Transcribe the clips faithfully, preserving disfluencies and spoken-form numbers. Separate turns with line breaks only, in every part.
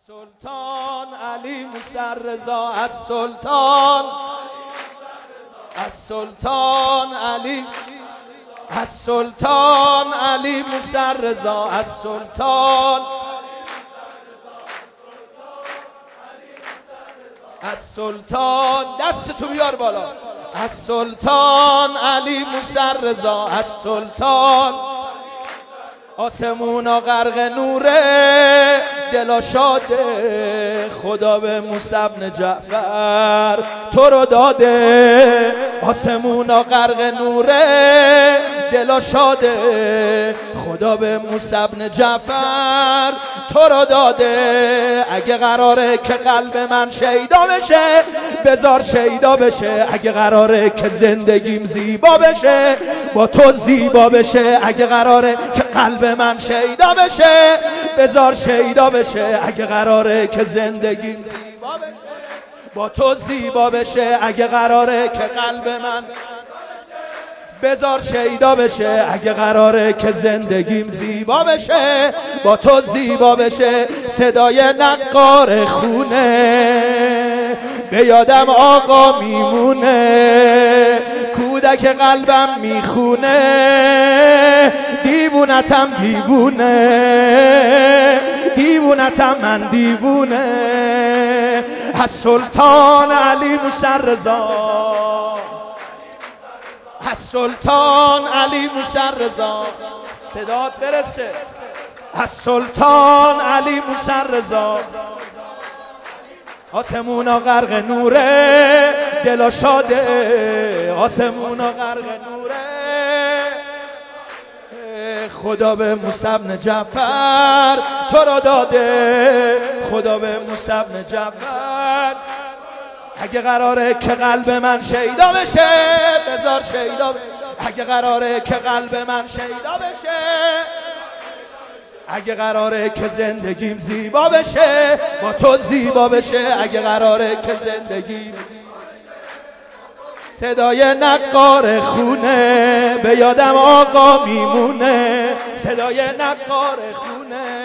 سلطان علی موسی‌رضا، از سلطان از سلطان علی از سلطان علی موسی‌رضا، از سلطان از سلطان دست تو بیار بالا، از سلطان علی موسی‌رضا، از سلطان آسمونا غرق نوره، دلا شاده، خدا به موسی بن جعفر تو رو داده. آسمونا غرق نوره، دلا شاده، خدا به موسی بن جعفر تو رو داده. اگه قراره که قلب من شیدا بشه، بذار شیدا بشه. اگه قراره که زندگیم زیبا بشه، با تو زیبا بشه. اگه قراره که قلب من شیدا بشه، بذار شیدا بشه. اگه قراره که زندگیم زیبا بشه، با تو زیبا بشه. اگه قراره که قلب من بذار شیدا بشه. اگه قراره که زندگیم زیبا بشه، با تو زیبا بشه. صدای نقار خونه به یادم آقا میمونه، کودک قلبم میخونه، دیوونتم دیوونه، دیوونتم من دیوونه. از سلطان علی موسی‌رضا، از سلطان علی موسی‌رضا، صدات برسه. از سلطان علی موسی‌رضا، آسمونا غرق نوره، دلا شاده. آسمونا غرق نوره، خدا به موسی بن جعفر تو را داده. خدا به موسی بن جعفر. اگه قراره که قلب من شیدا بشه، بذار شیدا بشه. اگه قراره که قلب من شیدا بشه، اگه قراره که زندگیم زیبا بشه، با تو زیبا بشه. اگه قراره که زندگیم صدای نقار خونه به یادم آقا میمونه، صدای نقار خونه،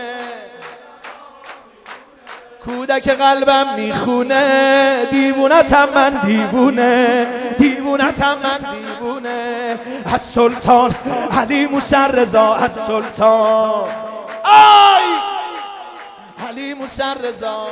کودک قلبم میخونه، دیوونتم من دیوونه، دیوونتم من دیوونه. از سلطان علی موسی‌رضا، از سلطان آی علی موسی‌رضا،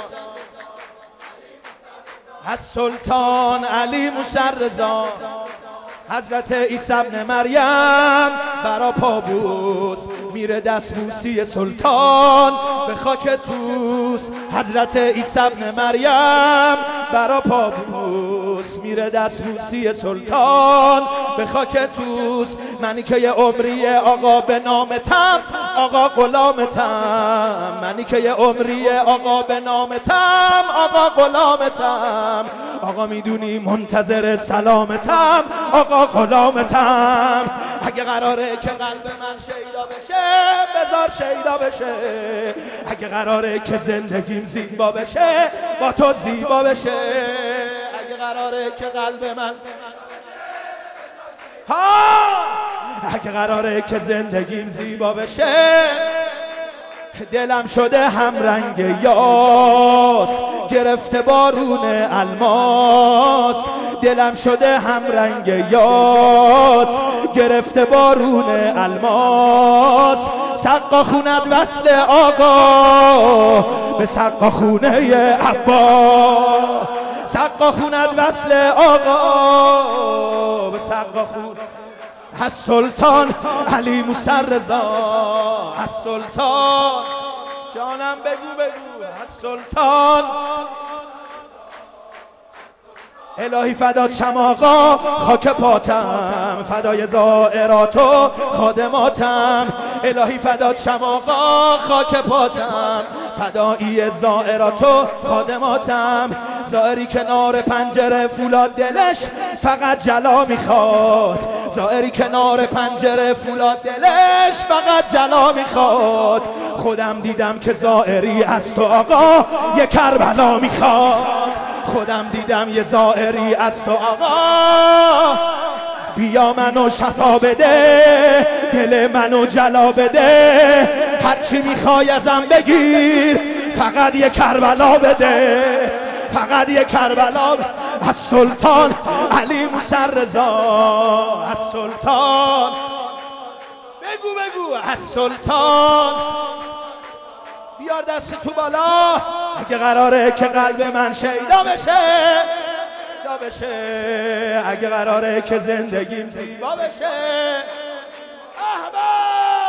از سلطان علی موسی‌رضا. حضرت عیسی ابن مریم برا پابوس میره دستبوسی سلطان به خاک توس. حضرت عیسی ابن مریم برا پابوس میره دستبوسی سلطان به خاک توس. منی که یه عمری آقا به نامتم، آقا غلامتم. منی که یه عمری آقا به نامتم، آقا غلامتم. آقا میدونی منتظر سلامتم، آقا غلامتم. اگه قراره که قلب من شیدا بشه، بذار شیدا بشه. اگه قراره که زندگیم زیبا بشه، با تو زیبا بشه. اگه قراره که قلب من ها اگه قراره که زندگیم زیبا بشه، دلم شده هم رنگ یاس، گرفته بارون الماس. دلم شده هم رنگ یاس، گرفته بارون الماس. سقا خوند وصل آقا به سقا خونه عبا، سقا خوند وصل آقا به سقا خونه. از سلطان علی موسی‌رضا، از سلطان جانم بگو بگو، از سلطان الهی فدات شم آقا، خاک پاتم، فدای زائرات و خادماتم. الهی فدات شم آقا، خاک پاتم، فدایی زائرات و خادماتم. زائری کنار پنجره فولاد دلش فقط جلا میخواد، زائری کنار پنجره فولاد دلش فقط جلا میخواد. خودم دیدم که زائری از تو آقا یه کربلا میخواد. خودم دیدم یه زائری از تو آقا، بیا منو شفا بده، دل منو جلا بده. هرچی میخوای ازم بگیر، فقط یه کربلا بده، فقط یه کربلا بده. از سلطان علی موسی رضا، از سلطان بگو بگو از سلطان بیار دست تو بالا. اگه قراره که قلب من شیدا بشه بشه، اگه قراره که زندگیم زیبا بشه، احبا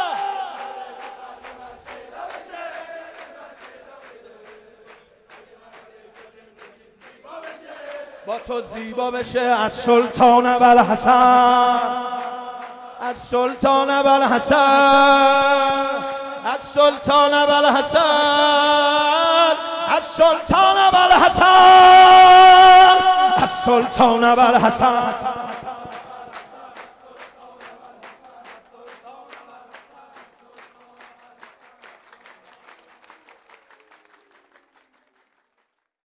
با تو زیبا بشه. از سلطان ابوالحسن، از سلطان ابوالحسن، از سلطان ابوالحسن، از سلطان ابوالحسن، از سلطان ابوالحسن.